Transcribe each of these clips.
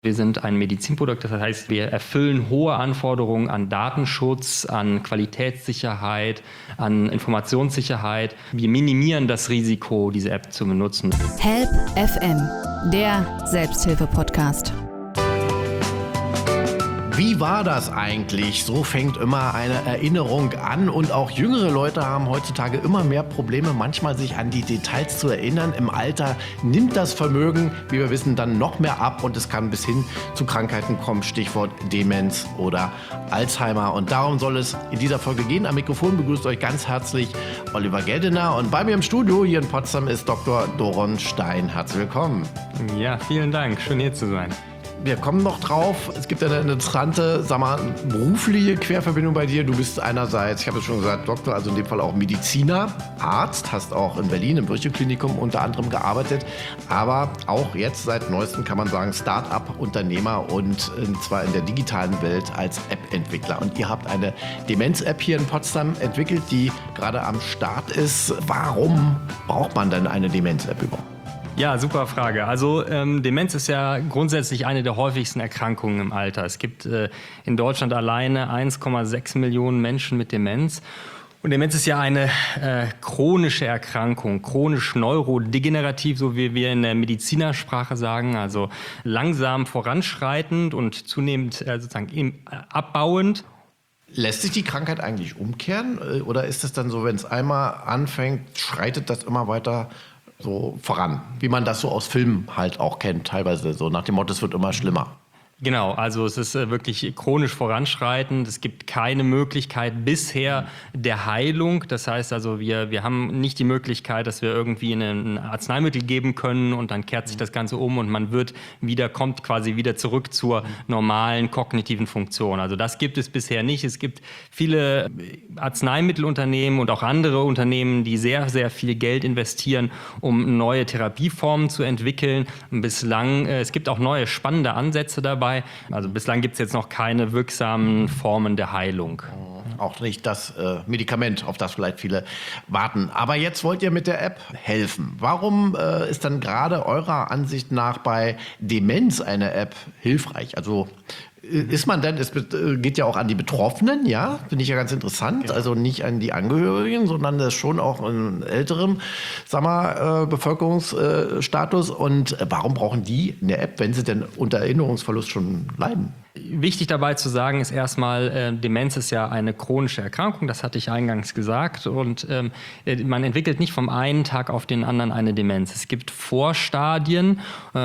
Wir sind ein Medizinprodukt, das heißt, wir erfüllen hohe Anforderungen an Datenschutz, an Qualitätssicherheit, an Informationssicherheit. Wir minimieren das Risiko, diese App zu benutzen. Help FM, der Selbsthilfe-Podcast. Wie war das eigentlich? So fängt immer eine Erinnerung an und auch jüngere Leute haben heutzutage immer mehr Probleme, manchmal sich an die Details zu erinnern. Im Alter nimmt das Vermögen, wie wir wissen, dann noch mehr ab und es kann bis hin zu Krankheiten kommen, Stichwort Demenz oder Alzheimer. Und darum soll es in dieser Folge gehen. Am Mikrofon begrüßt euch ganz herzlich Oliver Geldener und bei mir im Studio hier in Potsdam ist Dr. Doron Stein. Herzlich willkommen. Ja, vielen Dank. Schön hier zu sein. Wir kommen noch drauf. Es gibt eine interessante, berufliche Querverbindung bei dir. Du bist einerseits, ich habe es schon gesagt, Doktor, also in dem Fall auch Mediziner, Arzt, hast auch in Berlin im Virchow-Klinikum unter anderem gearbeitet, aber auch jetzt seit neuestem kann man sagen Start-up-Unternehmer und zwar in der digitalen Welt als App-Entwickler. Und ihr habt eine Demenz-App hier in Potsdam entwickelt, die gerade am Start ist. Warum braucht man denn eine Demenz-App überhaupt? Ja, super Frage. Also Demenz ist ja grundsätzlich eine der häufigsten Erkrankungen im Alter. Es gibt in Deutschland alleine 1,6 Millionen Menschen mit Demenz. Und Demenz ist ja eine chronische Erkrankung, chronisch neurodegenerativ, so wie wir in der Medizinersprache sagen, also langsam voranschreitend und zunehmend sozusagen abbauend. Lässt sich die Krankheit eigentlich umkehren oder ist es dann so, wenn es einmal anfängt, schreitet das immer weiter so voran, wie man das so aus Filmen halt auch kennt, teilweise so nach dem Motto, es wird immer schlimmer? Genau, also es ist wirklich chronisch voranschreitend. Es gibt keine Möglichkeit bisher der Heilung. Das heißt also, wir haben nicht die Möglichkeit, dass wir irgendwie ein Arzneimittel geben können und dann kehrt sich das Ganze um und man kommt quasi wieder zurück zur normalen kognitiven Funktion. Also das gibt es bisher nicht. Es gibt viele Arzneimittelunternehmen und auch andere Unternehmen, die sehr, sehr viel Geld investieren, um neue Therapieformen zu entwickeln. Es gibt auch neue spannende Ansätze dabei. Also bislang gibt es jetzt noch keine wirksamen Formen der Heilung. Auch nicht das Medikament, auf das vielleicht viele warten. Aber jetzt wollt ihr mit der App helfen. Warum ist dann gerade eurer Ansicht nach bei Demenz eine App hilfreich? Also ist man denn, es geht ja auch an die Betroffenen, ja, finde ich ja ganz interessant, ja. Also nicht an die Angehörigen, sondern das schon auch in älterem, Bevölkerungsstatus. Und warum brauchen die eine App, wenn sie denn unter Erinnerungsverlust schon leiden? Wichtig dabei zu sagen ist erstmal, Demenz ist ja eine chronische Erkrankung, das hatte ich eingangs gesagt. Und man entwickelt nicht vom einen Tag auf den anderen eine Demenz. Es gibt Vorstadien,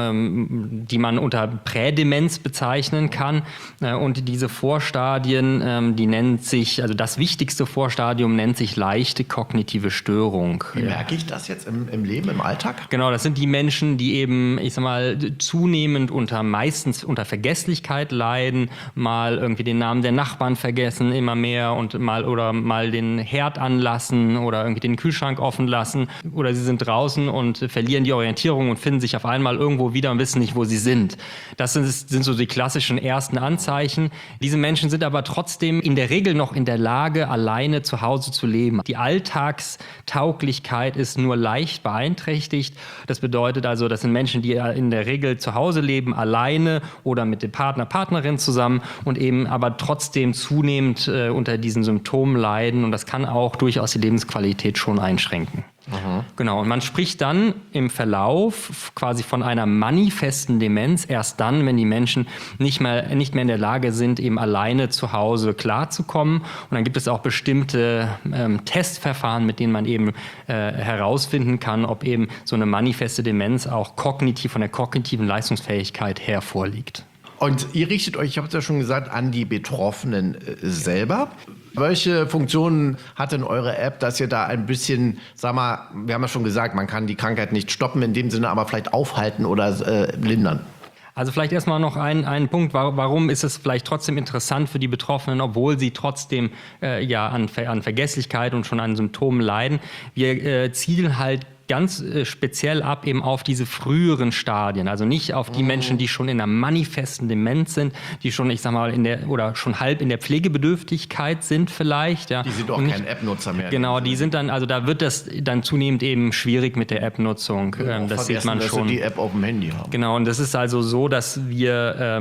die man unter Prädemenz bezeichnen kann. Und diese Vorstadien, die nennt sich, also das wichtigste Vorstadium nennt sich leichte kognitive Störung. Wie merke ich das jetzt im Leben, im Alltag? Genau, das sind die Menschen, die eben, zunehmend meistens unter Vergesslichkeit leiden, mal irgendwie den Namen der Nachbarn vergessen, immer mehr und mal den Herd anlassen oder irgendwie den Kühlschrank offen lassen. Oder sie sind draußen und verlieren die Orientierung und finden sich auf einmal irgendwo wieder und wissen nicht, wo sie sind. Das sind so die klassischen ersten Anzeichen. Diese Menschen sind aber trotzdem in der Regel noch in der Lage, alleine zu Hause zu leben. Die Alltagstauglichkeit ist nur leicht beeinträchtigt. Das bedeutet also, das sind Menschen, die in der Regel zu Hause leben, alleine oder mit dem Partnerin zusammen und eben aber trotzdem zunehmend unter diesen Symptomen leiden. Und das kann auch durchaus die Lebensqualität schon einschränken. Aha. Genau, und man spricht dann im Verlauf quasi von einer manifesten Demenz erst dann, wenn die Menschen nicht mehr in der Lage sind, eben alleine zu Hause klarzukommen. Und dann gibt es auch bestimmte Testverfahren, mit denen man eben herausfinden kann, ob eben so eine manifeste Demenz auch kognitiv von der kognitiven Leistungsfähigkeit her vorliegt. Und ihr richtet euch, ich habe es ja schon gesagt, an die Betroffenen selber. Welche Funktionen hat denn eure App, dass ihr da ein bisschen, wir haben ja schon gesagt, man kann die Krankheit nicht stoppen in dem Sinne, aber vielleicht aufhalten oder lindern? Also vielleicht erstmal noch ein Punkt, warum ist es vielleicht trotzdem interessant für die Betroffenen, obwohl sie trotzdem an Vergesslichkeit und schon an Symptomen leiden. Wir zielen halt ganz speziell ab eben auf diese früheren Stadien, also nicht auf die Menschen, die schon in einer manifesten Demenz sind, die schon, ich sag mal, oder schon halb in der Pflegebedürftigkeit sind vielleicht. Ja. Die sind auch kein App-Nutzer mehr. Genau, die sind dann, also da wird das dann zunehmend eben schwierig mit der App-Nutzung. Das sieht man schon. Dass sie die App auf dem Handy haben. Genau, und das ist also so, dass wir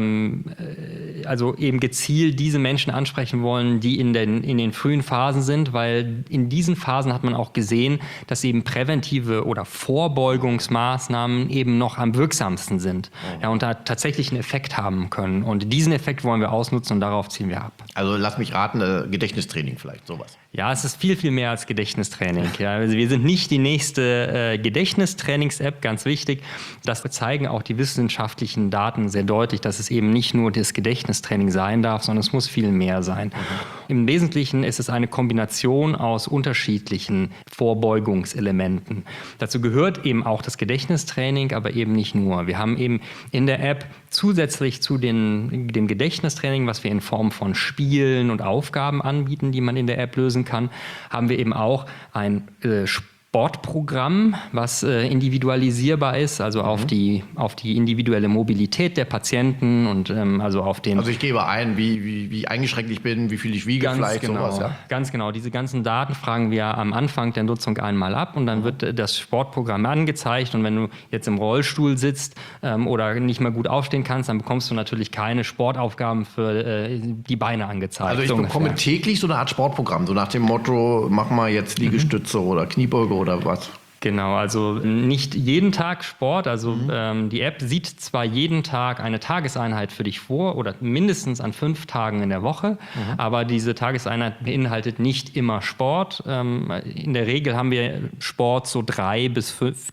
also eben gezielt diese Menschen ansprechen wollen, die in den frühen Phasen sind, weil in diesen Phasen hat man auch gesehen, dass eben präventive oder Vorbeugungsmaßnahmen eben noch am wirksamsten sind, ja, und da tatsächlich einen Effekt haben können. Und diesen Effekt wollen wir ausnutzen und darauf ziehen wir ab. Also lass mich raten, Gedächtnistraining vielleicht, sowas. Ja, es ist viel, viel mehr als Gedächtnistraining. Ja. Also wir sind nicht die nächste Gedächtnistrainings-App, ganz wichtig. Das zeigen auch die wissenschaftlichen Daten sehr deutlich, dass es eben nicht nur das Gedächtnistraining sein darf, sondern es muss viel mehr sein. Im Wesentlichen ist es eine Kombination aus unterschiedlichen Vorbeugungselementen. Dazu gehört eben auch das Gedächtnistraining, aber eben nicht nur. Wir haben eben in der App zusätzlich zu dem Gedächtnistraining, was wir in Form von Spielen und Aufgaben anbieten, die man in der App lösen kann, haben wir eben auch ein Sportprogramm, was individualisierbar ist, also auf die individuelle Mobilität der Patienten und also auf den... Also ich gebe ein, wie eingeschränkt ich bin, wie viel ich wiege, vielleicht genau, sowas, ja? Ganz genau. Diese ganzen Daten fragen wir am Anfang der Nutzung einmal ab und dann wird das Sportprogramm angezeigt und wenn du jetzt im Rollstuhl sitzt oder nicht mehr gut aufstehen kannst, dann bekommst du natürlich keine Sportaufgaben für die Beine angezeigt. Also ich bekomme täglich so eine Art Sportprogramm, so nach dem Motto, mach mal jetzt Liegestütze oder Kniebeuge oder was? Genau, also nicht jeden Tag Sport. Also die App sieht zwar jeden Tag eine Tageseinheit für dich vor oder mindestens an 5 Tagen in der Woche, aber diese Tageseinheit beinhaltet nicht immer Sport. In der Regel haben wir Sport so 3 bis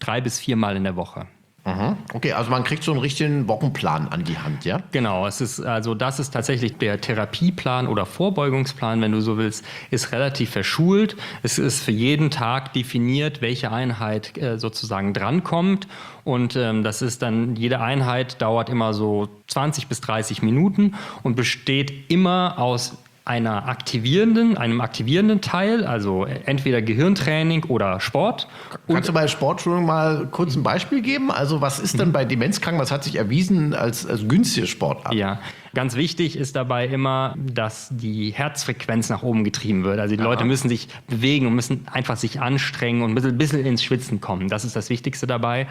4 Mal in der Woche. Okay, also man kriegt so einen richtigen Wochenplan an die Hand, ja? Genau, das ist tatsächlich der Therapieplan oder Vorbeugungsplan, wenn du so willst, ist relativ verschult. Es ist für jeden Tag definiert, welche Einheit sozusagen drankommt. Und das ist dann, jede Einheit dauert immer so 20 bis 30 Minuten und besteht immer aus einem aktivierenden Teil, also entweder Gehirntraining oder Sport. Kannst du bei Sportschulung mal kurz ein Beispiel geben? Also was ist denn bei Demenzkranken, was hat sich erwiesen als günstige Sportart? Ja, ganz wichtig ist dabei immer, dass die Herzfrequenz nach oben getrieben wird. Also die Leute müssen sich bewegen und müssen einfach sich anstrengen und ein bisschen ins Schwitzen kommen. Das ist das Wichtigste dabei,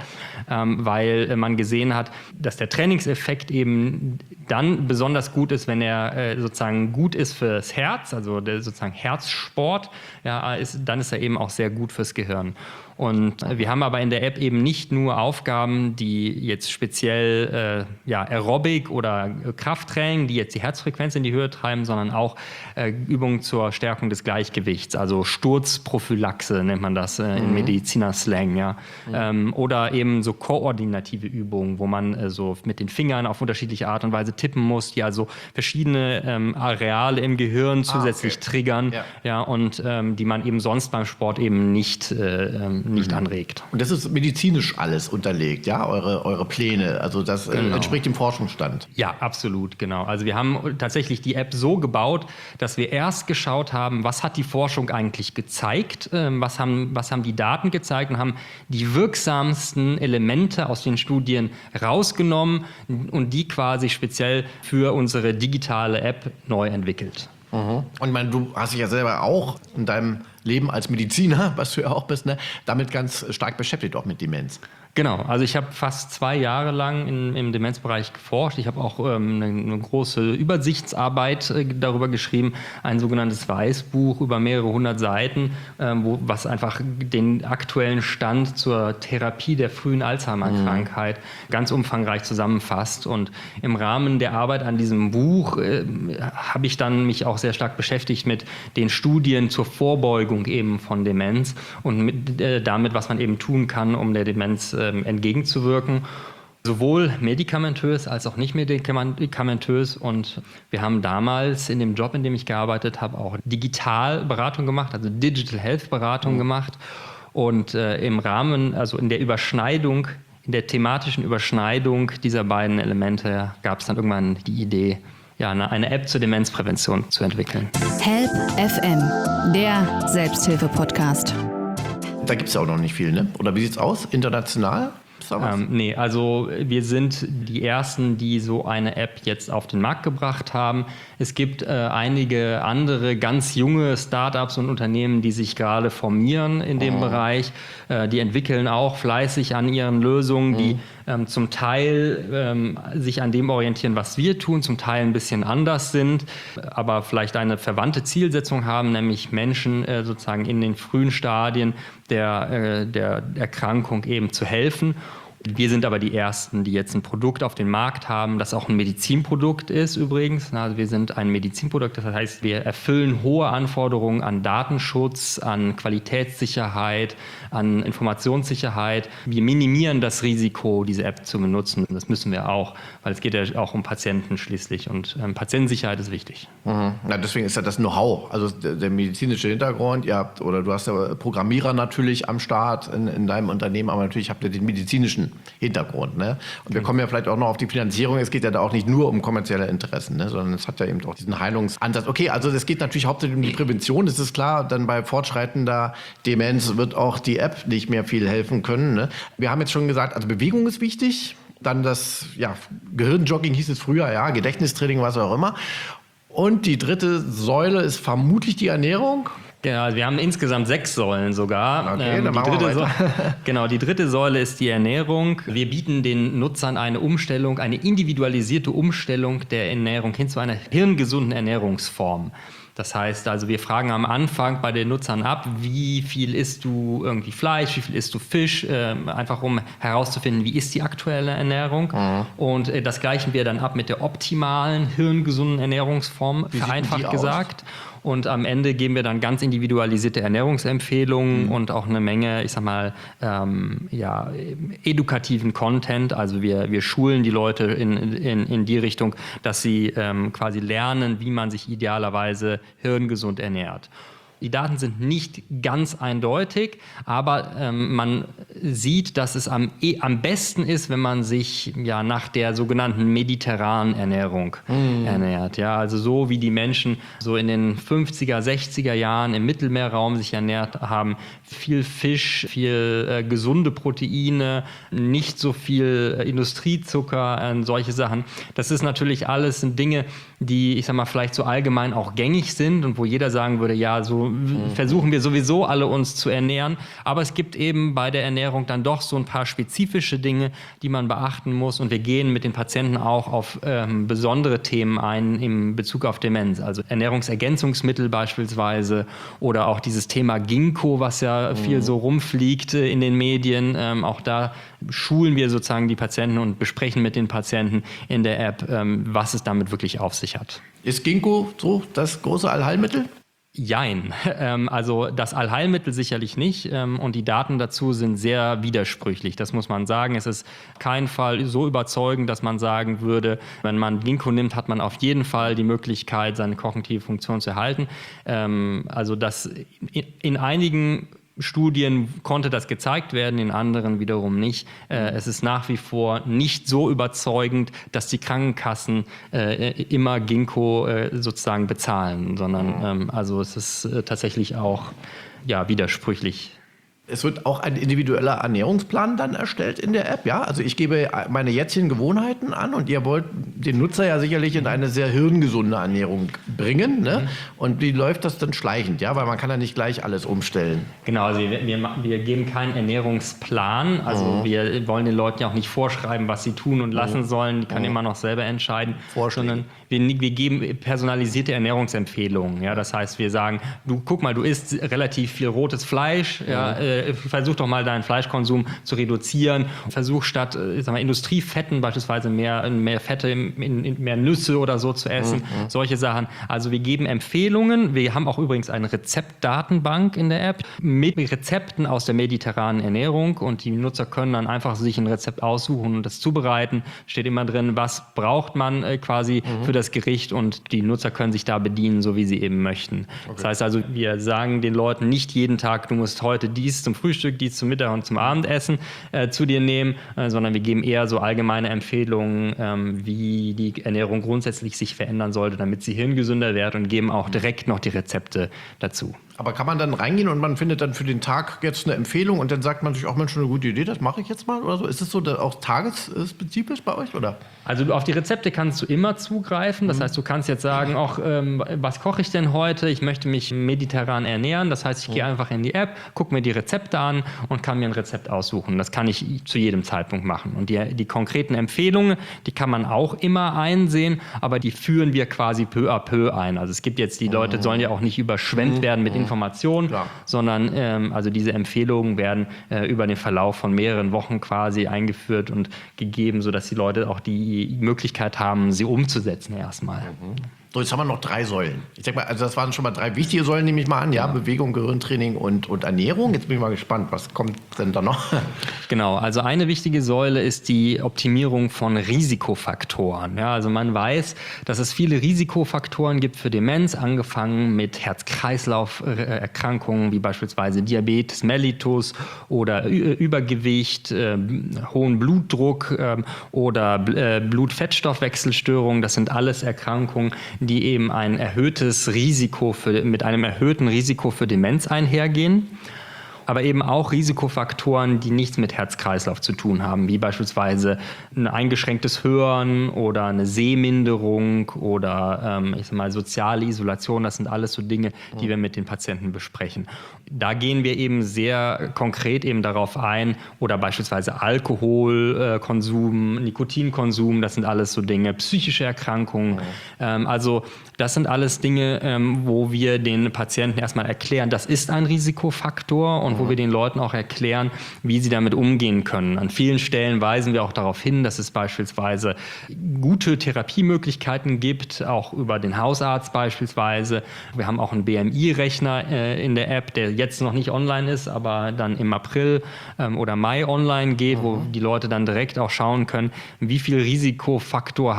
weil man gesehen hat, dass der Trainingseffekt eben dann besonders gut ist, wenn er sozusagen gut ist fürs Herz, also der sozusagen Herzsport, ja, dann ist er eben auch sehr gut fürs Gehirn. Und wir haben aber in der App eben nicht nur Aufgaben, die jetzt speziell Aerobic oder Krafttraining, die jetzt die Herzfrequenz in die Höhe treiben, sondern auch Übungen zur Stärkung des Gleichgewichts, also Sturzprophylaxe nennt man das in Medizinerslang, ja. Oder eben so koordinative Übungen, wo man so mit den Fingern auf unterschiedliche Art und Weise tippen muss, die also verschiedene Areale im Gehirn zusätzlich triggern, und die man eben sonst beim Sport eben nicht anregt. Und das ist medizinisch alles unterlegt, ja, eure Pläne, also das entspricht dem Forschungsstand. Ja, absolut, genau. Also wir haben tatsächlich die App so gebaut, dass wir erst geschaut haben, was hat die Forschung eigentlich gezeigt, was haben die Daten gezeigt und haben die wirksamsten Elemente aus den Studien rausgenommen und die quasi speziell für unsere digitale App neu entwickelt. Und ich meine, du hast dich ja selber auch in deinem Leben als Mediziner, was du ja auch bist, damit ganz stark beschäftigt, auch mit Demenz. Genau, also ich habe fast 2 Jahre lang im Demenzbereich geforscht. Ich habe auch eine große Übersichtsarbeit darüber geschrieben, ein sogenanntes Weißbuch über mehrere 100 Seiten, was einfach den aktuellen Stand zur Therapie der frühen Alzheimer-Krankheit ganz umfangreich zusammenfasst. Und im Rahmen der Arbeit an diesem Buch habe ich dann mich auch sehr stark beschäftigt mit den Studien zur Vorbeugung eben von Demenz und damit, was man eben tun kann, um der Demenz entgegenzuwirken. Sowohl medikamentös als auch nicht medikamentös. Und wir haben damals in dem Job, in dem ich gearbeitet habe, auch Digitalberatung gemacht, also Digital Health Beratung gemacht. Und im Rahmen, also in der Überschneidung, in der thematischen Überschneidung dieser beiden Elemente gab es dann irgendwann die Idee, eine App zur Demenzprävention zu entwickeln. Help FM, der Selbsthilfe-Podcast. Da gibt es ja auch noch nicht viel, ne? Oder wie sieht's aus? International? Nee, also wir sind die Ersten, die so eine App jetzt auf den Markt gebracht haben. Es gibt einige andere ganz junge Startups und Unternehmen, die sich gerade formieren in dem Bereich. Die entwickeln auch fleißig an ihren Lösungen, die zum Teil sich an dem orientieren, was wir tun, zum Teil ein bisschen anders sind, aber vielleicht eine verwandte Zielsetzung haben, nämlich Menschen sozusagen in den frühen Stadien der Erkrankung eben zu helfen. Wir sind aber die Ersten, die jetzt ein Produkt auf den Markt haben, das auch ein Medizinprodukt ist übrigens. Also wir sind ein Medizinprodukt, das heißt, wir erfüllen hohe Anforderungen an Datenschutz, an Qualitätssicherheit, an Informationssicherheit. Wir minimieren das Risiko, diese App zu benutzen. Das müssen wir auch, weil es geht ja auch um Patienten schließlich und Patientensicherheit ist wichtig. Mhm. Ja, deswegen ist ja das Know-how, also der medizinische Hintergrund. Du hast ja Programmierer natürlich am Start in deinem Unternehmen, aber natürlich habt ihr den medizinischen Hintergrund. Ne? Und wir kommen ja vielleicht auch noch auf die Finanzierung. Es geht ja da auch nicht nur um kommerzielle Interessen, ne? Sondern es hat ja eben auch diesen Heilungsansatz. Okay, also es geht natürlich hauptsächlich um die Prävention, das ist klar. Dann bei fortschreitender Demenz wird auch die App nicht mehr viel helfen können. Ne? Wir haben jetzt schon gesagt, also Bewegung ist wichtig. Dann das Gehirnjogging hieß es früher, ja, Gedächtnistraining, was auch immer. Und die dritte Säule ist vermutlich die Ernährung. Genau, also wir haben insgesamt 6 Säulen sogar. Okay, dann machen wir weiter. Genau, die dritte Säule ist die Ernährung. Wir bieten den Nutzern eine Umstellung, eine individualisierte Umstellung der Ernährung hin zu einer hirngesunden Ernährungsform. Das heißt also, wir fragen am Anfang bei den Nutzern ab, wie viel isst du irgendwie Fleisch, wie viel isst du Fisch, einfach um herauszufinden, wie ist die aktuelle Ernährung. Und das gleichen wir dann ab mit der optimalen, hirngesunden Ernährungsform, vereinfacht gesagt. Und am Ende geben wir dann ganz individualisierte Ernährungsempfehlungen und auch eine Menge, ich sag mal, edukativen Content. Also wir schulen die Leute in die Richtung, dass sie quasi lernen, wie man sich idealerweise hirngesund ernährt. Die Daten sind nicht ganz eindeutig, aber man sieht, dass es am besten ist, wenn man sich nach der sogenannten mediterranen Ernährung ernährt. Ja, also so wie die Menschen so in den 50er, 60er Jahren im Mittelmeerraum sich ernährt haben. Viel Fisch, viel gesunde Proteine, nicht so viel Industriezucker, solche Sachen. Das ist natürlich alles Dinge, die, ich sag mal, vielleicht so allgemein auch gängig sind und wo jeder sagen würde, ja, so versuchen wir sowieso alle uns zu ernähren. Aber es gibt eben bei der Ernährung dann doch so ein paar spezifische Dinge, die man beachten muss. Und wir gehen mit den Patienten auch auf besondere Themen ein in Bezug auf Demenz. Also Ernährungsergänzungsmittel beispielsweise oder auch dieses Thema Ginkgo, was ja viel so rumfliegt in den Medien. Auch da schulen wir sozusagen die Patienten und besprechen mit den Patienten in der App, was es damit wirklich auf sich hat. Ist Ginkgo so das große Allheilmittel? Jein. Also das Allheilmittel sicherlich nicht und die Daten dazu sind sehr widersprüchlich, das muss man sagen. Es ist kein Fall so überzeugend, dass man sagen würde, wenn man Ginkgo nimmt, hat man auf jeden Fall die Möglichkeit, seine kognitive Funktion zu erhalten. Also das in einigen Studien konnte das gezeigt werden, in anderen wiederum nicht. Es ist nach wie vor nicht so überzeugend, dass die Krankenkassen immer Ginkgo sozusagen bezahlen, sondern also es ist tatsächlich auch widersprüchlich. Es wird auch ein individueller Ernährungsplan dann erstellt in der App, ja? Also ich gebe meine jetzigen Gewohnheiten an und ihr wollt den Nutzer ja sicherlich in eine sehr hirngesunde Ernährung bringen, ne? Und wie läuft das dann schleichend, ja? Weil man kann ja nicht gleich alles umstellen. Genau, also wir geben keinen Ernährungsplan, also wir wollen den Leuten ja auch nicht vorschreiben, was sie tun und lassen sollen, die können immer noch selber entscheiden, sondern wir geben personalisierte Ernährungsempfehlungen, ja? Das heißt, wir sagen, guck mal, du isst relativ viel rotes Fleisch, ja, versuch doch mal deinen Fleischkonsum zu reduzieren. Versuch statt Industriefetten beispielsweise mehr Fette, mehr Nüsse oder so zu essen. Solche Sachen. Also wir geben Empfehlungen. Wir haben auch übrigens eine Rezeptdatenbank in der App mit Rezepten aus der mediterranen Ernährung und die Nutzer können dann einfach sich ein Rezept aussuchen und das zubereiten. Steht immer drin, was braucht man quasi für das Gericht und die Nutzer können sich da bedienen, so wie sie eben möchten. Okay. Das heißt also, wir sagen den Leuten nicht jeden Tag, du musst heute dies dies zum Frühstück, dies zum Mittag und zum Abendessen zu dir nehmen, sondern wir geben eher so allgemeine Empfehlungen, wie die Ernährung grundsätzlich sich verändern sollte, damit sie hirngesünder wird, und geben auch direkt noch die Rezepte dazu. Aber kann man dann reingehen und man findet dann für den Tag jetzt eine Empfehlung und dann sagt man sich auch, Mensch, eine gute Idee, das mache ich jetzt mal oder so? Ist es so auch tagesspezifisch bei euch, oder? Also auf die Rezepte kannst du immer zugreifen. Das heißt, du kannst jetzt sagen, auch was koche ich denn heute? Ich möchte mich mediterran ernähren. Das heißt, ich gehe einfach in die App, gucke mir die Rezepte an und kann mir ein Rezept aussuchen. Das kann ich zu jedem Zeitpunkt machen. Und die konkreten Empfehlungen, die kann man auch immer einsehen, aber die führen wir quasi peu à peu ein. Also es gibt jetzt, die Leute sollen ja auch nicht überschwemmt werden mit Informationen, sondern also diese Empfehlungen werden über den Verlauf von mehreren Wochen quasi eingeführt und gegeben, sodass die Leute auch die Möglichkeit haben, sie umzusetzen erstmal. So, jetzt haben wir noch 3 Säulen. Ich sag mal, also das waren schon mal 3 wichtige Säulen, nehme ich mal an. Ja, Bewegung, Gehirntraining und Ernährung. Jetzt bin ich mal gespannt, was kommt denn da noch? Genau, also eine wichtige Säule ist die Optimierung von Risikofaktoren. Ja, also man weiß, dass es viele Risikofaktoren gibt für Demenz, angefangen mit Herz-Kreislauf-Erkrankungen wie beispielsweise Diabetes mellitus oder Übergewicht, hohen Blutdruck oder Blutfettstoffwechselstörungen. Das sind alles Erkrankungen, die eben mit einem erhöhten Risiko für Demenz einhergehen. Aber eben auch Risikofaktoren, die nichts mit Herz-Kreislauf zu tun haben, wie beispielsweise ein eingeschränktes Hören oder eine Sehminderung oder soziale Isolation. Das sind alles so Dinge, die wir mit den Patienten besprechen. Da gehen wir eben sehr konkret eben darauf ein, oder beispielsweise Alkoholkonsum, Nikotinkonsum, das sind alles so Dinge, psychische Erkrankungen. Also das sind alles Dinge, wo wir den Patienten erstmal erklären, das ist ein Risikofaktor, und wo wir den Leuten auch erklären, wie sie damit umgehen können. An vielen Stellen weisen wir auch darauf hin, dass es beispielsweise gute Therapiemöglichkeiten gibt, auch über den Hausarzt beispielsweise. Wir haben auch einen BMI-Rechner in der App, der jetzt noch nicht online ist, aber dann im April oder Mai online geht, wo die Leute dann direkt auch schauen können, wie viele Risikofaktoren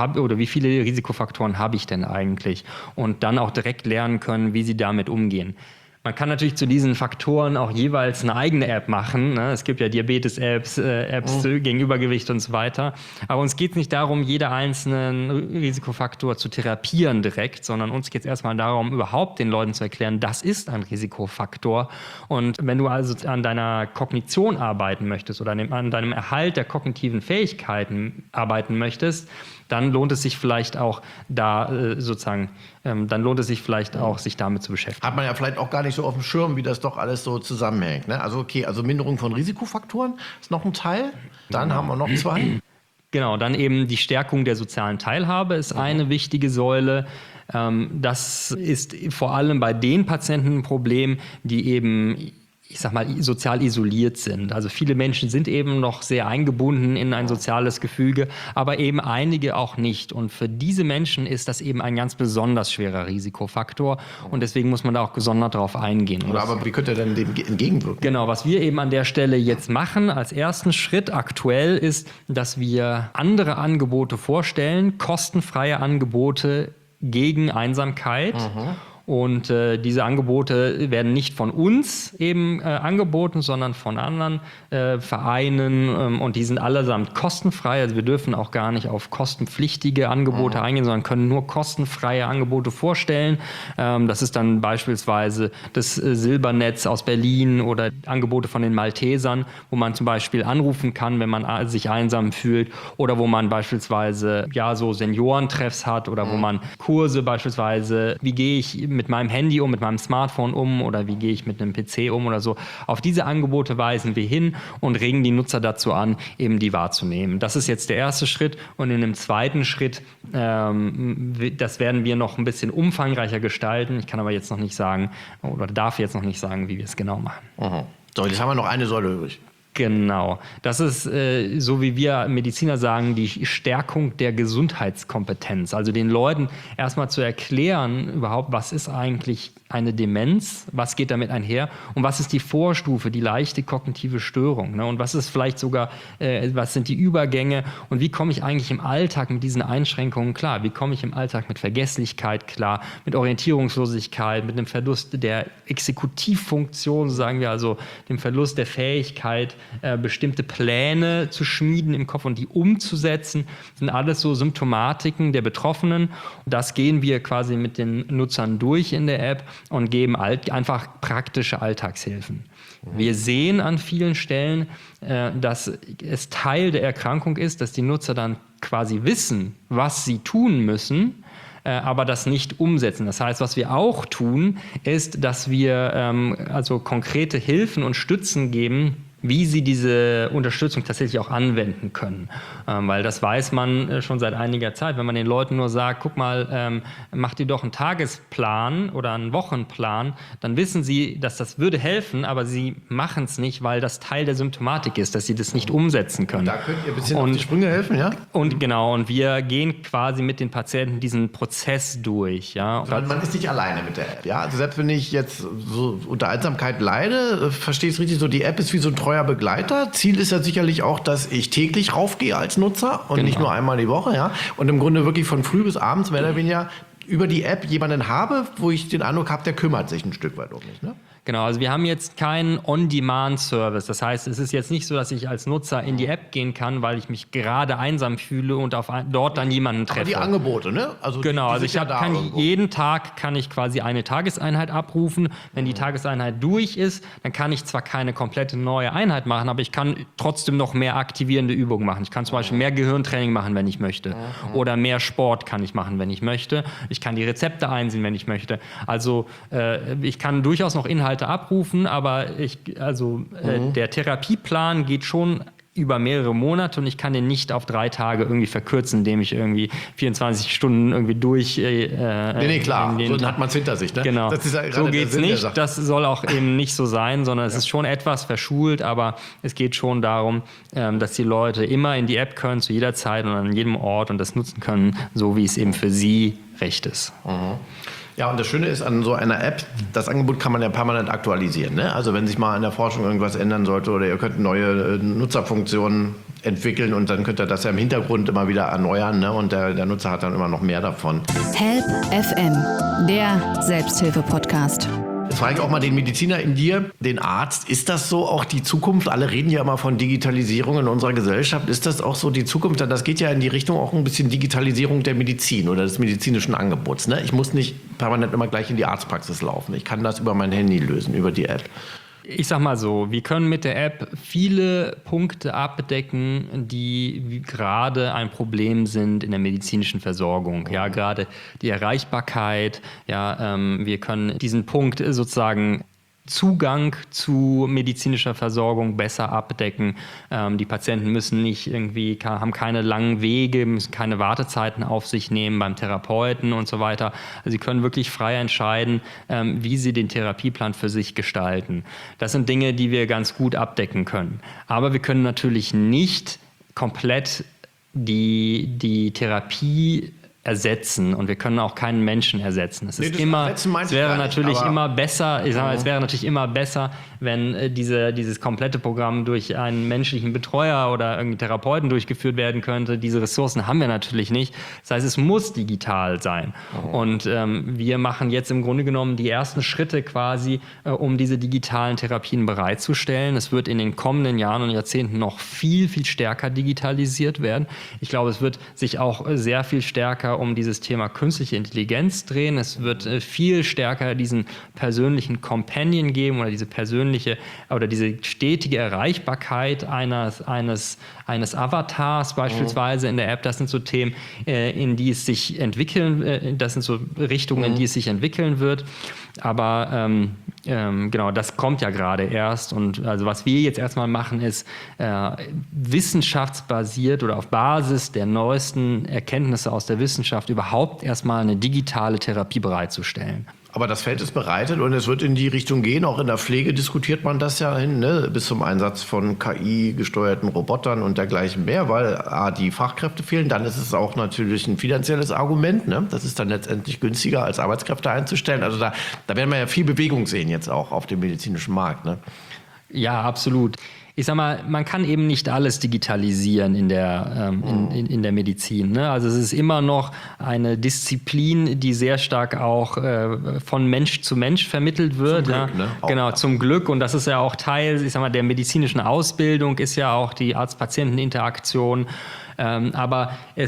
habe ich denn eigentlich, und dann auch direkt lernen können, wie sie damit umgehen. Man kann natürlich zu diesen Faktoren auch jeweils eine eigene App machen. Ne? Es gibt ja Diabetes-Apps, Apps gegen Übergewicht und so weiter. Aber uns geht es nicht darum, jeder einzelne Risikofaktor zu therapieren direkt, sondern uns geht es erstmal darum, überhaupt den Leuten zu erklären, das ist ein Risikofaktor. Und wenn du also an deiner Kognition arbeiten möchtest oder an deinem Erhalt der kognitiven Fähigkeiten arbeiten möchtest, dann lohnt es sich vielleicht auch sich damit zu beschäftigen. Hat man ja vielleicht auch gar nicht so auf dem Schirm, wie das doch alles so zusammenhängt. Ne? Also Minderung von Risikofaktoren ist noch ein Teil. Dann haben wir noch 2. Genau, dann eben die Stärkung der sozialen Teilhabe ist eine wichtige Säule. Das ist vor allem bei den Patienten ein Problem, die eben sozial isoliert sind. Also viele Menschen sind eben noch sehr eingebunden in ein soziales Gefüge, aber eben einige auch nicht. Und für diese Menschen ist das eben ein ganz besonders schwerer Risikofaktor, und deswegen muss man da auch gesondert drauf eingehen. Aber wie könnt ihr denn dem entgegenwirken? Genau, was wir eben an der Stelle jetzt machen als ersten Schritt aktuell ist, dass wir andere Angebote vorstellen, kostenfreie Angebote gegen Einsamkeit. Und diese Angebote werden nicht von uns eben angeboten, sondern von anderen Vereinen, und die sind allesamt kostenfrei. Also wir dürfen auch gar nicht auf kostenpflichtige Angebote eingehen, sondern können nur kostenfreie Angebote vorstellen. Das ist dann beispielsweise das Silbernetz aus Berlin oder Angebote von den Maltesern, wo man zum Beispiel anrufen kann, wenn man sich einsam fühlt, oder wo man beispielsweise so Seniorentreffs hat, oder wo man Kurse beispielsweise, wie gehe ich mit meinem Handy mit meinem Smartphone oder wie gehe ich mit einem PC oder so. Auf diese Angebote weisen wir hin und regen die Nutzer dazu an, eben die wahrzunehmen. Das ist jetzt der erste Schritt, und in dem zweiten Schritt, das werden wir noch ein bisschen umfangreicher gestalten. Ich kann aber jetzt noch nicht sagen, oder darf jetzt noch nicht sagen, wie wir es genau machen. So, jetzt haben wir noch eine Säule übrig. Genau. Das ist, so wie wir Mediziner sagen, die Stärkung der Gesundheitskompetenz. Also den Leuten erstmal zu erklären, überhaupt, was ist eigentlich eine Demenz? Was geht damit einher? Und was ist die Vorstufe, die leichte kognitive Störung? Ne? Und was ist vielleicht sogar, was sind die Übergänge? Und wie komme ich eigentlich im Alltag mit diesen Einschränkungen klar? Wie komme ich im Alltag mit Vergesslichkeit klar, mit Orientierungslosigkeit, mit dem Verlust der Exekutivfunktion, sagen wir also dem Verlust der Fähigkeit, bestimmte Pläne zu schmieden im Kopf und die umzusetzen? Das sind alles so Symptomatiken der Betroffenen. Das gehen wir quasi mit den Nutzern durch in der App und geben einfach praktische Alltagshilfen. Wir sehen an vielen Stellen, dass es Teil der Erkrankung ist, dass die Nutzer dann quasi wissen, was sie tun müssen, aber das nicht umsetzen. Das heißt, was wir auch tun, ist, dass wir also konkrete Hilfen und Stützen geben, wie sie diese Unterstützung tatsächlich auch anwenden können. Weil das weiß man schon seit einiger Zeit. Wenn man den Leuten nur sagt, guck mal, mach dir doch einen Tagesplan oder einen Wochenplan, dann wissen sie, dass das würde helfen, aber sie machen es nicht, weil das Teil der Symptomatik ist, dass sie das nicht umsetzen können. Da könnt ihr ein bisschen auf die Sprünge helfen, ja? Und genau, und wir gehen quasi mit den Patienten diesen Prozess durch. Ja? Man ist nicht alleine mit der App. Ja? Also selbst wenn ich jetzt so unter Einsamkeit leide, verstehe ich es richtig so, die App ist wie so ein treuer Begleiter. Ziel ist ja sicherlich auch, dass ich täglich raufgehe als Nutzer und nicht nur einmal die Woche. Ja? Und im Grunde wirklich von früh bis abends mehr oder weniger über die App jemanden habe, wo ich den Eindruck habe, der kümmert sich ein Stück weit um mich. Ne? Genau, also wir haben jetzt keinen On-Demand-Service. Das heißt, es ist jetzt nicht so, dass ich als Nutzer in die App gehen kann, weil ich mich gerade einsam fühle und dort dann jemanden treffe. Aber die Angebote, ne? Also genau, also jeden Tag kann ich quasi eine Tageseinheit abrufen. Wenn die Tageseinheit durch ist, dann kann ich zwar keine komplette neue Einheit machen, aber ich kann trotzdem noch mehr aktivierende Übungen machen. Ich kann zum Beispiel mehr Gehirntraining machen, wenn ich möchte. Oder mehr Sport kann ich machen, wenn ich möchte. Ich kann die Rezepte einsehen, wenn ich möchte. Also ich kann durchaus noch Inhalte abrufen, aber der Therapieplan geht schon über mehrere Monate und ich kann den nicht auf 3 Tage irgendwie verkürzen, indem ich irgendwie 24 Stunden irgendwie durch... nee, klar, so hat man es hinter sich. Ne? Genau, das ist ja so geht es nicht. Das soll auch eben nicht so sein, sondern es ist schon etwas verschult, aber es geht schon darum, dass die Leute immer in die App können, zu jeder Zeit und an jedem Ort und das nutzen können, so wie es eben für sie recht ist. Ja, und das Schöne ist an so einer App, das Angebot kann man ja permanent aktualisieren. Ne? Also wenn sich mal in der Forschung irgendwas ändern sollte oder ihr könnt neue Nutzerfunktionen entwickeln und dann könnt ihr das ja im Hintergrund immer wieder erneuern, ne? Und der Nutzer hat dann immer noch mehr davon. Help FM, der Selbsthilfe-Podcast. Jetzt frage ich auch mal den Mediziner in dir, den Arzt. Ist das so auch die Zukunft? Alle reden ja immer von Digitalisierung in unserer Gesellschaft. Ist das auch so die Zukunft? Das geht ja in die Richtung auch ein bisschen Digitalisierung der Medizin oder des medizinischen Angebots. Ne? Ich muss nicht permanent immer gleich in die Arztpraxis laufen. Ich kann das über mein Handy lösen, über die App. Ich sag mal so, wir können mit der App viele Punkte abdecken, die gerade ein Problem sind in der medizinischen Versorgung. Ja, gerade die Erreichbarkeit. Ja, wir können diesen Punkt sozusagen Zugang zu medizinischer Versorgung besser abdecken. Die Patienten müssen nicht haben keine langen Wege, müssen keine Wartezeiten auf sich nehmen beim Therapeuten und so weiter. Also sie können wirklich frei entscheiden, wie sie den Therapieplan für sich gestalten. Das sind Dinge, die wir ganz gut abdecken können. Aber wir können natürlich nicht komplett die Therapie ersetzen und wir können auch keinen Menschen ersetzen. Es wäre natürlich immer besser, wenn dieses komplette Programm durch einen menschlichen Betreuer oder irgendwie Therapeuten durchgeführt werden könnte. Diese Ressourcen haben wir natürlich nicht. Das heißt, es muss digital sein. Und wir machen jetzt im Grunde genommen die ersten Schritte quasi, um diese digitalen Therapien bereitzustellen. Es wird in den kommenden Jahren und Jahrzehnten noch viel, viel stärker digitalisiert werden. Ich glaube, es wird sich auch sehr viel stärker um dieses Thema künstliche Intelligenz drehen. Es wird viel stärker diesen persönlichen Companion geben oder diese persönliche oder diese stetige Erreichbarkeit eines Avatars beispielsweise in der App. Das sind so Themen, in die es sich entwickeln, das sind so Richtungen, in die es sich entwickeln wird. Aber genau, das kommt ja gerade erst. Und also was wir jetzt erstmal machen, ist wissenschaftsbasiert oder auf Basis der neuesten Erkenntnisse aus der Wissenschaft überhaupt erstmal eine digitale Therapie bereitzustellen. Aber das Feld ist bereitet und es wird in die Richtung gehen. Auch in der Pflege diskutiert man das ja hin, ne? Bis zum Einsatz von KI-gesteuerten Robotern und dergleichen mehr, weil die Fachkräfte fehlen. Dann ist es auch natürlich ein finanzielles Argument. Ne? Das ist dann letztendlich günstiger, als Arbeitskräfte einzustellen. Also da werden wir ja viel Bewegung sehen jetzt auch auf dem medizinischen Markt. Ne? Ja, absolut. Ich sag mal, man kann eben nicht alles digitalisieren in der Medizin. Ne? Also es ist immer noch eine Disziplin, die sehr stark auch von Mensch zu Mensch vermittelt wird. Zum Glück, ne? Genau, zum Glück. Und das ist ja auch Teil, ich sag mal, der medizinischen Ausbildung ist ja auch die Arzt-Patienten-Interaktion. Aber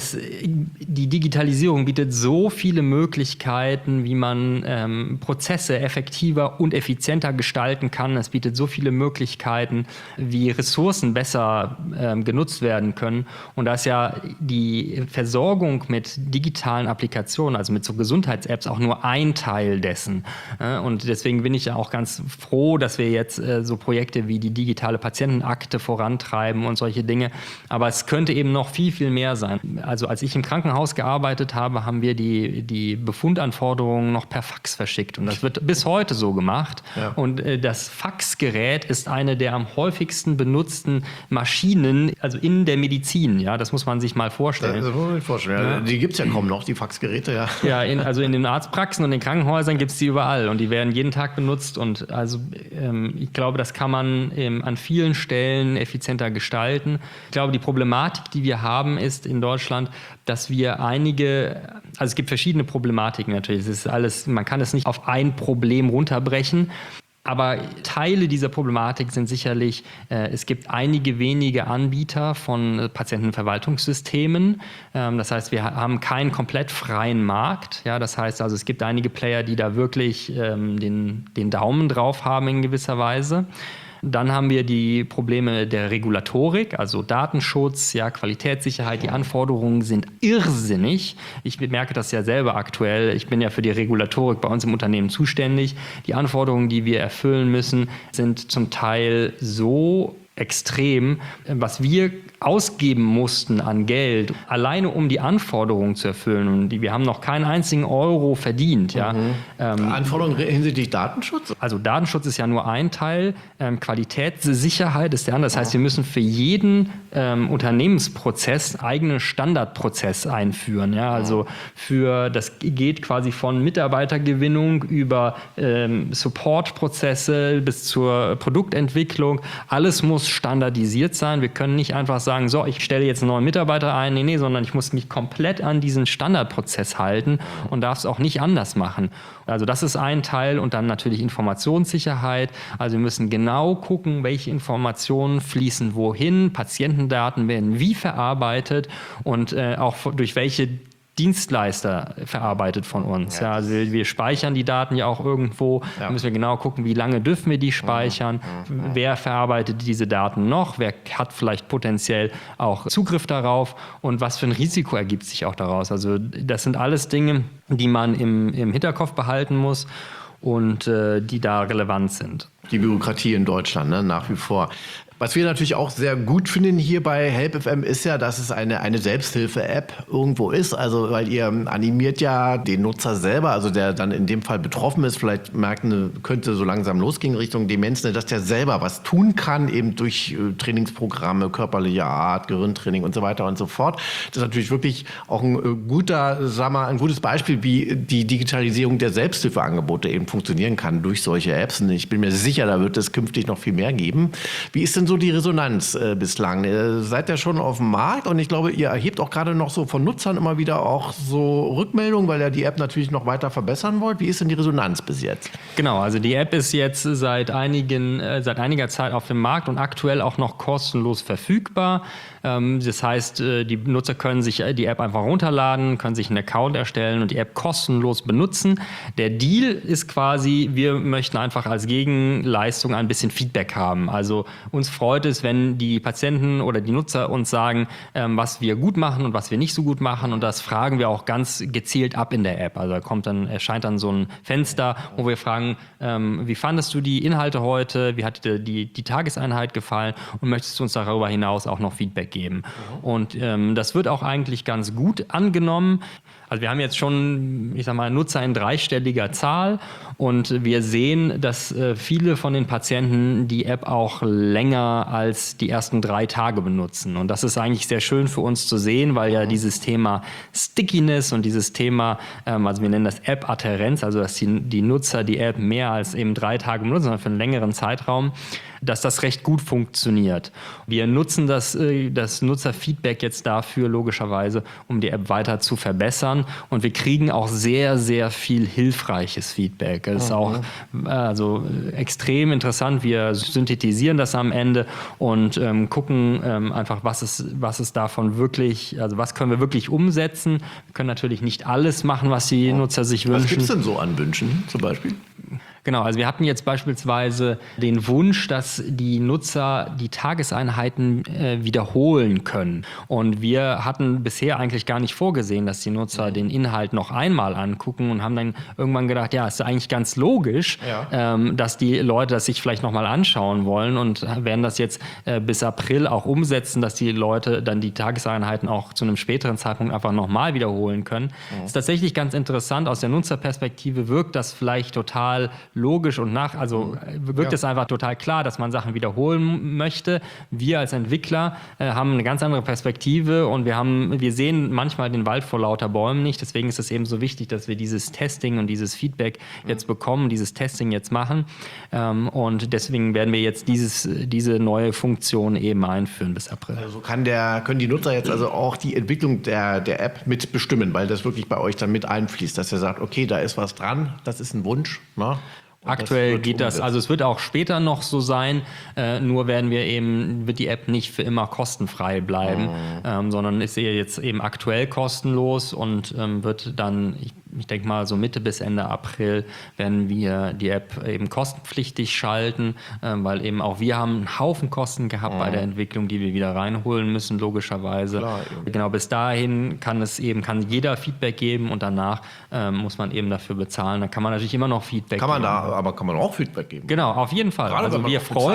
die Digitalisierung bietet so viele Möglichkeiten, wie man Prozesse effektiver und effizienter gestalten kann. Es bietet so viele Möglichkeiten, wie Ressourcen besser genutzt werden können. Und da ist ja die Versorgung mit digitalen Applikationen, also mit so Gesundheits-Apps, auch nur ein Teil dessen. Und deswegen bin ich ja auch ganz froh, dass wir jetzt so Projekte wie die digitale Patientenakte vorantreiben und solche Dinge. Aber es könnte eben noch viel, viel mehr sein. Also als ich im Krankenhaus gearbeitet habe, haben wir die Befundanforderungen noch per Fax verschickt. Und das wird bis heute so gemacht. Ja. Und das Faxgerät ist eine der am häufigsten benutzten Maschinen, also in der Medizin. Ja, das muss man sich mal vorstellen. Das muss man sich vorstellen. Ja. Die gibt es ja kaum noch, die Faxgeräte. Ja, ja also in den Arztpraxen und den Krankenhäusern gibt es die überall. Und die werden jeden Tag benutzt. Und also ich glaube, das kann man an vielen Stellen effizienter gestalten. Ich glaube, die Problematik, die wir haben, ist in Deutschland, dass wir also es gibt verschiedene Problematiken natürlich. Es ist alles, man kann es nicht auf ein Problem runterbrechen. Aber Teile dieser Problematik sind sicherlich, es gibt einige wenige Anbieter von Patientenverwaltungssystemen. Das heißt, wir haben keinen komplett freien Markt. Ja, das heißt also, es gibt einige Player, die da wirklich den Daumen drauf haben in gewisser Weise. Dann haben wir die Probleme der Regulatorik, also Datenschutz, ja, Qualitätssicherheit. Die Anforderungen sind irrsinnig. Ich merke das ja selber aktuell. Ich bin ja für die Regulatorik bei uns im Unternehmen zuständig. Die Anforderungen, die wir erfüllen müssen, sind zum Teil so extrem, was wir ausgeben mussten an Geld, alleine um die Anforderungen zu erfüllen. Und wir haben noch keinen einzigen Euro verdient. Ja. Anforderungen hinsichtlich Datenschutz? Also Datenschutz ist ja nur ein Teil, Qualitätssicherheit ist der andere. Das heißt, wir müssen für jeden Unternehmensprozess einen eigenen Standardprozess einführen. Ja. Also das geht quasi von Mitarbeitergewinnung über Supportprozesse bis zur Produktentwicklung. Alles muss standardisiert sein. Wir können nicht einfach sagen, so, ich stelle jetzt einen neuen Mitarbeiter ein. Nee, sondern ich muss mich komplett an diesen Standardprozess halten und darf es auch nicht anders machen. Also das ist ein Teil und dann natürlich Informationssicherheit. Also wir müssen genau gucken, welche Informationen fließen wohin. Patientendaten werden wie verarbeitet und auch durch welche Dienstleister verarbeitet von uns. Ja, also wir speichern die Daten ja auch irgendwo. Da müssen wir genau gucken, wie lange dürfen wir die speichern, wer verarbeitet diese Daten noch, wer hat vielleicht potenziell auch Zugriff darauf und was für ein Risiko ergibt sich auch daraus. Also das sind alles Dinge, die man im Hinterkopf behalten muss und die da relevant sind. Die Bürokratie in Deutschland, ne, nach wie vor. Was wir natürlich auch sehr gut finden hier bei HelpFM ist ja, dass es eine Selbsthilfe-App irgendwo ist. Also weil ihr animiert ja den Nutzer selber, also der dann in dem Fall betroffen ist, vielleicht könnte so langsam losgehen Richtung Demenz, dass der selber was tun kann, eben durch Trainingsprogramme, körperlicher Art, Gehirntraining und so weiter und so fort. Das ist natürlich wirklich auch ein gutes Beispiel, wie die Digitalisierung der Selbsthilfeangebote eben funktionieren kann durch solche Apps. Und ich bin mir sicher, da wird es künftig noch viel mehr geben. Wie ist denn so die Resonanz bislang? Seid ihr schon auf dem Markt? Und ich glaube, ihr erhebt auch gerade noch so von Nutzern immer wieder auch so Rückmeldungen, weil ihr die App natürlich noch weiter verbessern wollt. Wie ist denn die Resonanz bis jetzt? Genau, also die App ist jetzt seit einiger Zeit auf dem Markt und aktuell auch noch kostenlos verfügbar. Das heißt, die Nutzer können sich die App einfach runterladen, können sich einen Account erstellen und die App kostenlos benutzen. Der Deal ist quasi, wir möchten einfach als Gegenleistung ein bisschen Feedback haben. Also uns freut es, wenn die Patienten oder die Nutzer uns sagen, was wir gut machen und was wir nicht so gut machen. Und das fragen wir auch ganz gezielt ab in der App. Also erscheint dann so ein Fenster, wo wir fragen, wie fandest du die Inhalte heute? Wie hat dir die Tageseinheit gefallen? Und möchtest du uns darüber hinaus auch noch Feedback geben? Und das wird auch eigentlich ganz gut angenommen. Also wir haben jetzt schon, ich sag mal, Nutzer in dreistelliger Zahl und wir sehen, dass viele von den Patienten die App auch länger als die ersten 3 Tage benutzen. Und das ist eigentlich sehr schön für uns zu sehen, weil ja dieses Thema Stickiness und dieses Thema, also wir nennen das App-Adherenz, also dass die Nutzer die App mehr als eben 3 Tage benutzen, sondern für einen längeren Zeitraum, dass das recht gut funktioniert. Wir nutzen das Nutzerfeedback jetzt dafür logischerweise, um die App weiter zu verbessern und wir kriegen auch sehr, sehr viel hilfreiches Feedback. Das ist auch extrem interessant. Wir synthetisieren das am Ende und gucken einfach, was ist davon wirklich, also was können wir wirklich umsetzen. Wir können natürlich nicht alles machen, was die Nutzer sich wünschen. Was gibt es denn so an Wünschen zum Beispiel? Genau, also wir hatten jetzt beispielsweise den Wunsch, dass die Nutzer die Tageseinheiten wiederholen können. Und wir hatten bisher eigentlich gar nicht vorgesehen, dass die Nutzer den Inhalt noch einmal angucken und haben dann irgendwann gedacht, ja, ist eigentlich ganz logisch, dass die Leute das sich vielleicht nochmal anschauen wollen und werden das jetzt bis April auch umsetzen, dass die Leute dann die Tageseinheiten auch zu einem späteren Zeitpunkt einfach nochmal wiederholen können. Das ist tatsächlich ganz interessant. Aus der Nutzerperspektive wirkt das vielleicht total logisch und wirkt es einfach total klar, dass man Sachen wiederholen möchte. Wir als Entwickler haben eine ganz andere Perspektive und wir sehen manchmal den Wald vor lauter Bäumen nicht. Deswegen ist es eben so wichtig, dass wir dieses Testing und dieses Feedback jetzt bekommen, dieses Testing jetzt machen. Und deswegen werden wir jetzt diese neue Funktion eben einführen bis April. Also können die Nutzer jetzt also auch die Entwicklung der App mitbestimmen, weil das wirklich bei euch dann mit einfließt, dass ihr sagt, okay, da ist was dran, das ist ein Wunsch, ne? Aktuell geht das, also es wird auch später noch so sein, nur wird die App nicht für immer kostenfrei bleiben, sondern ist jetzt eben aktuell kostenlos und wird dann, ich denke mal so Mitte bis Ende April werden wir die App eben kostenpflichtig schalten, weil eben auch wir haben einen Haufen Kosten gehabt bei der Entwicklung, die wir wieder reinholen müssen, logischerweise. Klar, genau, bis dahin kann jeder Feedback geben und danach muss man eben dafür bezahlen. Da kann man natürlich immer noch Feedback geben. Aber kann man auch Feedback geben? Genau, auf jeden Fall. Gerade also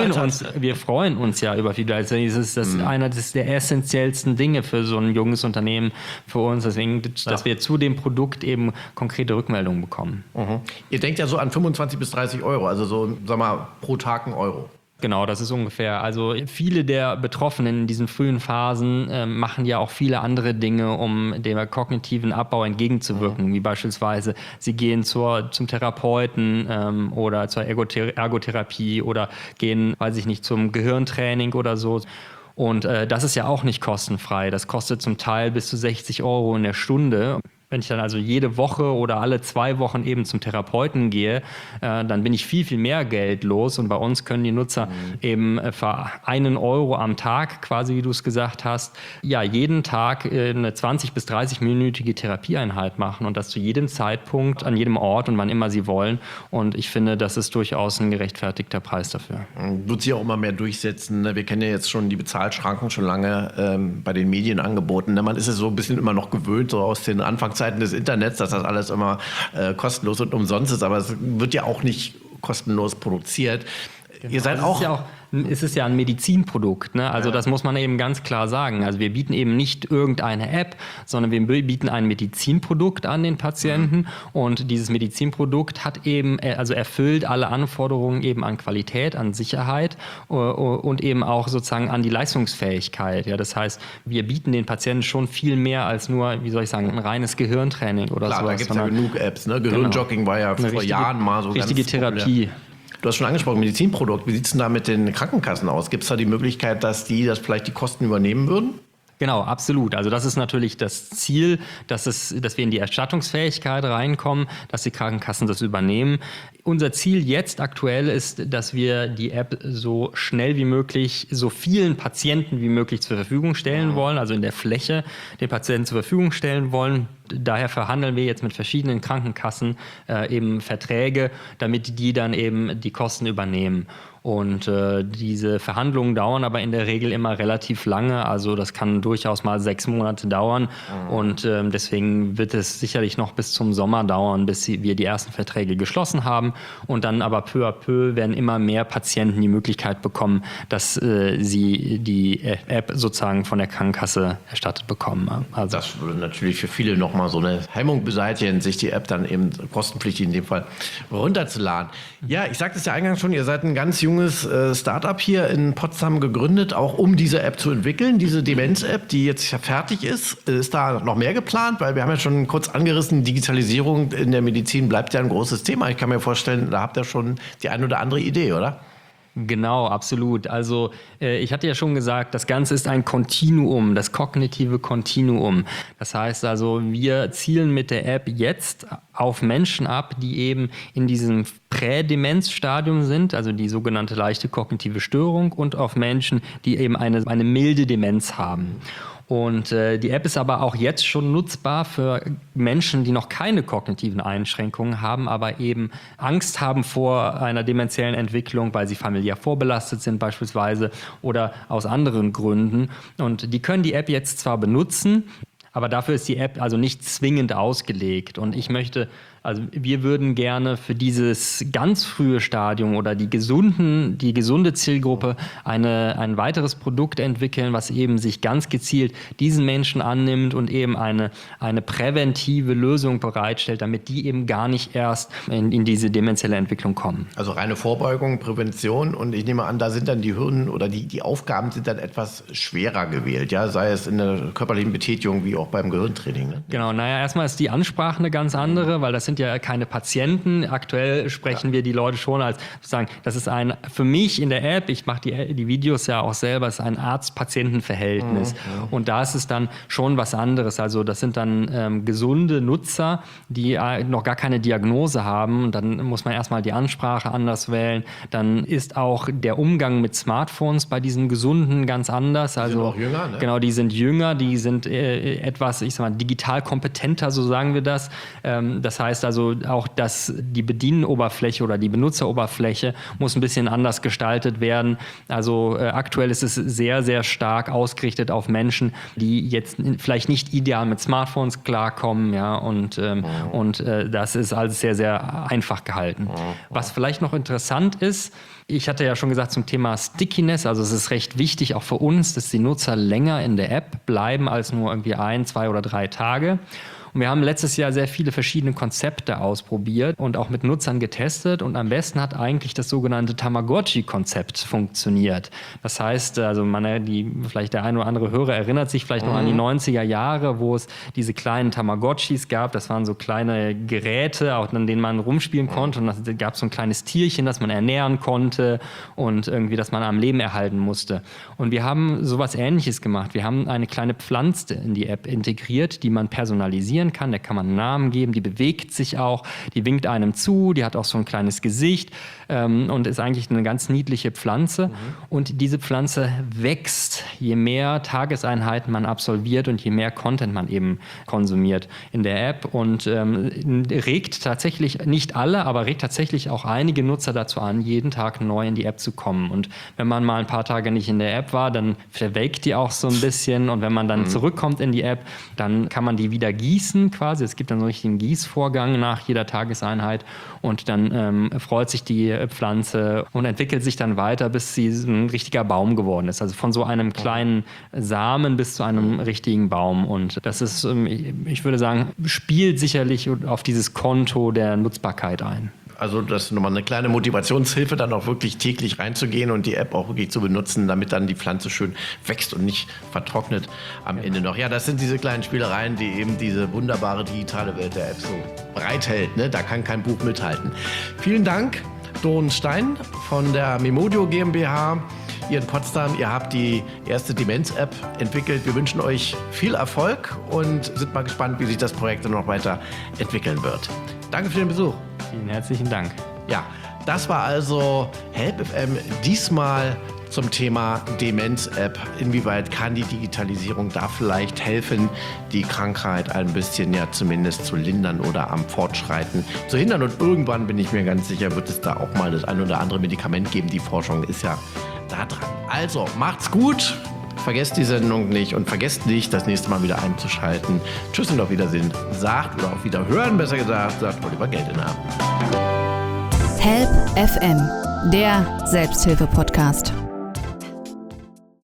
wir freuen uns ja über Feedback. Das ist einer der essentiellsten Dinge für so ein junges Unternehmen, für uns. Deswegen, dass wir zu dem Produkt eben konkrete Rückmeldungen bekommen. Ihr denkt ja so an 25 bis 30 Euro, also so, sag mal, pro Tag ein Euro. Genau, das ist ungefähr. Also viele der Betroffenen in diesen frühen Phasen machen ja auch viele andere Dinge, um dem kognitiven Abbau entgegenzuwirken, wie beispielsweise sie gehen zum Therapeuten oder zur Ergotherapie oder gehen, weiß ich nicht, zum Gehirntraining oder so. Und das ist ja auch nicht kostenfrei. Das kostet zum Teil bis zu 60 Euro in der Stunde. Wenn ich dann also jede Woche oder alle 2 Wochen eben zum Therapeuten gehe, dann bin ich viel, viel mehr Geld los. Und bei uns können die Nutzer eben für 1 Euro am Tag, quasi wie du es gesagt hast, ja, jeden Tag eine 20- bis 30-minütige Therapieeinheit machen und das zu jedem Zeitpunkt, an jedem Ort und wann immer sie wollen. Und ich finde, das ist durchaus ein gerechtfertigter Preis dafür. Wird sich auch immer mehr durchsetzen. Wir kennen ja jetzt schon die Bezahlschranken schon lange bei den Medien angeboten. Man ist es so ein bisschen immer noch gewöhnt, so aus den Anfangszeiten des Internets, dass das alles immer kostenlos und umsonst ist, aber es wird ja auch nicht kostenlos produziert. Genau. Ihr seid auch... Es ist ja ein Medizinprodukt, ne? Also das muss man eben ganz klar sagen. Also wir bieten eben nicht irgendeine App, sondern wir bieten ein Medizinprodukt an den Patienten und dieses Medizinprodukt hat eben, also erfüllt alle Anforderungen eben an Qualität, an Sicherheit und eben auch sozusagen an die Leistungsfähigkeit. Ja, das heißt, wir bieten den Patienten schon viel mehr als nur, wie soll ich sagen, ein reines Gehirntraining oder sowas. Klar, da gibt es ja genug Apps, ne? Gehirnjogging war ja vor Jahren mal so richtige ganz Therapie. Du hast schon angesprochen, Medizinprodukt. Wie sieht es denn da mit den Krankenkassen aus? Gibt es da die Möglichkeit, dass die das vielleicht die Kosten übernehmen würden? Genau, absolut. Also das ist natürlich das Ziel, dass wir in die Erstattungsfähigkeit reinkommen, dass die Krankenkassen das übernehmen. Unser Ziel jetzt aktuell ist, dass wir die App so schnell wie möglich, so vielen Patienten wie möglich zur Verfügung stellen wollen, also in der Fläche den Patienten zur Verfügung stellen wollen. Daher verhandeln wir jetzt mit verschiedenen Krankenkassen eben Verträge, damit die dann eben die Kosten übernehmen. Und diese Verhandlungen dauern aber in der Regel immer relativ lange. Also das kann durchaus mal 6 Monate dauern. Und deswegen wird es sicherlich noch bis zum Sommer dauern, bis wir die ersten Verträge geschlossen haben. Und dann aber peu à peu werden immer mehr Patienten die Möglichkeit bekommen, dass sie die App sozusagen von der Krankenkasse erstattet bekommen. Also das würde natürlich für viele nochmal mal so eine Hemmung beseitigen, sich die App dann eben kostenpflichtig in dem Fall runterzuladen. Ja, ich sagte es ja eingangs schon, ihr seid ein ganz junges Startup hier in Potsdam gegründet, auch um diese App zu entwickeln, diese Demenz-App, die jetzt ja fertig ist. Ist da noch mehr geplant? Weil wir haben ja schon kurz angerissen, Digitalisierung in der Medizin bleibt ja ein großes Thema. Ich kann mir vorstellen, da habt ihr schon die ein oder andere Idee, oder? Genau, absolut. Also ich hatte ja schon gesagt, das Ganze ist ein Kontinuum, das kognitive Kontinuum. Das heißt also, wir zielen mit der App jetzt auf Menschen ab, die eben in diesem Prädemenzstadium sind, also die sogenannte leichte kognitive Störung, und auf Menschen, die eben eine milde Demenz haben. Und die App ist aber auch jetzt schon nutzbar für Menschen, die noch keine kognitiven Einschränkungen haben, aber eben Angst haben vor einer dementiellen Entwicklung, weil sie familiär vorbelastet sind beispielsweise oder aus anderen Gründen. Und die können die App jetzt zwar benutzen, aber dafür ist die App also nicht zwingend ausgelegt. Und wir würden gerne für dieses ganz frühe Stadium oder die gesunde Zielgruppe ein weiteres Produkt entwickeln, was eben sich ganz gezielt diesen Menschen annimmt und eben eine präventive Lösung bereitstellt, damit die eben gar nicht erst in diese dementielle Entwicklung kommen. Also reine Vorbeugung, Prävention, und ich nehme an, da sind dann die Hürden oder die Aufgaben sind dann etwas schwerer gewählt, ja, sei es in der körperlichen Betätigung wie auch beim Gehirntraining. Ne? Genau, erstmal ist die Ansprache eine ganz andere, weil das sind ja keine Patienten. Aktuell sprechen wir die Leute schon als, sozusagen, das ist für mich in der App, ich mache die Videos ja auch selber, ist ein Arzt-Patienten-Verhältnis. Und da ist es dann schon was anderes. Also das sind dann gesunde Nutzer, die noch gar keine Diagnose haben. Und dann muss man erstmal die Ansprache anders wählen. Dann ist auch der Umgang mit Smartphones bei diesen Gesunden ganz anders. Also, die sind auch jünger, ne? Genau, die sind jünger, die sind etwas, digital kompetenter, so sagen wir das. Das heißt also auch, dass die Bedienoberfläche oder die Benutzeroberfläche muss ein bisschen anders gestaltet werden. Also aktuell ist es sehr, sehr stark ausgerichtet auf Menschen, die jetzt vielleicht nicht ideal mit Smartphones klarkommen, ja, und das ist alles sehr, sehr einfach gehalten. Was vielleicht noch interessant ist, ich hatte ja schon gesagt zum Thema Stickiness, also es ist recht wichtig auch für uns, dass die Nutzer länger in der App bleiben als nur irgendwie 1, 2 oder 3 Tage. Und wir haben letztes Jahr sehr viele verschiedene Konzepte ausprobiert und auch mit Nutzern getestet. Und am besten hat eigentlich das sogenannte Tamagotchi-Konzept funktioniert. Das heißt, also vielleicht der eine oder andere Hörer erinnert sich vielleicht noch an die 90er Jahre, wo es diese kleinen Tamagotchis gab. Das waren so kleine Geräte, auch an denen man rumspielen konnte. Und da gab es so ein kleines Tierchen, das man ernähren konnte und irgendwie, das man am Leben erhalten musste. Und wir haben sowas Ähnliches gemacht. Wir haben eine kleine Pflanze in die App integriert, die man personalisieren kann, der kann man einen Namen geben, die bewegt sich auch, die winkt einem zu, die hat auch so ein kleines Gesicht und ist eigentlich eine ganz niedliche Pflanze. Und diese Pflanze wächst, je mehr Tageseinheiten man absolviert und je mehr Content man eben konsumiert in der App und regt tatsächlich, nicht alle, aber regt tatsächlich auch einige Nutzer dazu an, jeden Tag neu in die App zu kommen. Und wenn man mal ein paar Tage nicht in der App war, dann verwelkt die auch so ein bisschen, und wenn man dann zurückkommt in die App, dann kann man die wieder gießen quasi. Es gibt dann so einen richtigen Gießvorgang nach jeder Tageseinheit, und dann freut sich die Pflanze und entwickelt sich dann weiter, bis sie ein richtiger Baum geworden ist. Also von so einem kleinen Samen bis zu einem richtigen Baum. Und das ist, ich würde sagen, spielt sicherlich auf dieses Konto der Nutzbarkeit ein. Also das ist nochmal eine kleine Motivationshilfe, dann auch wirklich täglich reinzugehen und die App auch wirklich zu benutzen, damit dann die Pflanze schön wächst und nicht vertrocknet am Ende noch. Ja, das sind diese kleinen Spielereien, die eben diese wunderbare digitale Welt der App so bereithält. Ne? Da kann kein Buch mithalten. Vielen Dank, Doron Stein von der Memodio GmbH. Ihr in Potsdam, ihr habt die erste Demenz-App entwickelt. Wir wünschen euch viel Erfolg und sind mal gespannt, wie sich das Projekt dann noch weiter entwickeln wird. Danke für den Besuch. Vielen herzlichen Dank. Ja, das war also Help FM, diesmal zum Thema Demenz-App. Inwieweit kann die Digitalisierung da vielleicht helfen, die Krankheit ein bisschen ja zumindest zu lindern oder am Fortschreiten zu hindern? Und irgendwann, bin ich mir ganz sicher, wird es da auch mal das ein oder andere Medikament geben. Die Forschung ist ja da dran. Also, macht's gut. Vergesst die Sendung nicht und vergesst nicht, das nächste Mal wieder einzuschalten. Tschüss und auf Wiedersehen. Sagt, oder auf Wiederhören, besser gesagt, sagt Oliver Geldener. Help FM, der Selbsthilfe-Podcast.